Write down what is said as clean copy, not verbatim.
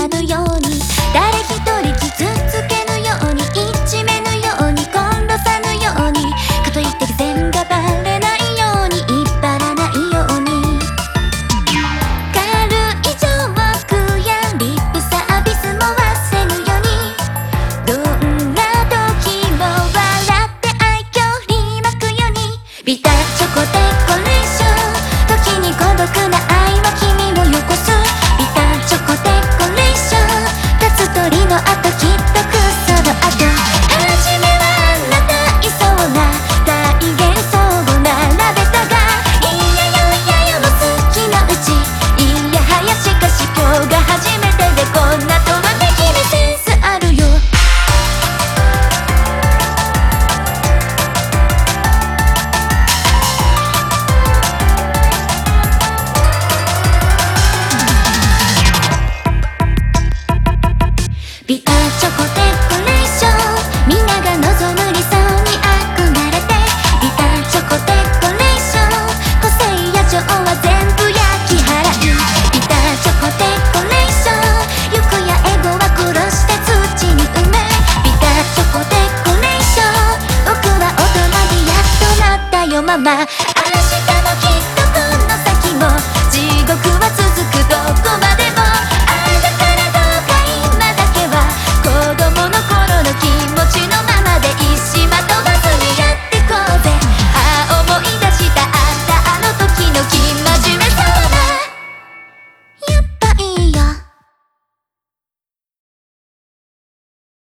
らぬように、誰一人傷つけぬように、いじめぬように、殺さぬように、かといって偽善がバレないように、威張らないように、軽いジョークやリップサービスも忘れぬように、どんな時も笑って愛嬌振りまくように、ビターチョコデコレーション、時に孤独な愛は君をよこす、ビターチョコデコレーション、立つ鳥の後きっとクソの後、初めはあんな大そうな大幻想を並べたが、いやよいやよも好きのうち、いやはやしかし今日が初めてで、こんなとはね君センスあるよ。ビターチョコデコレーション、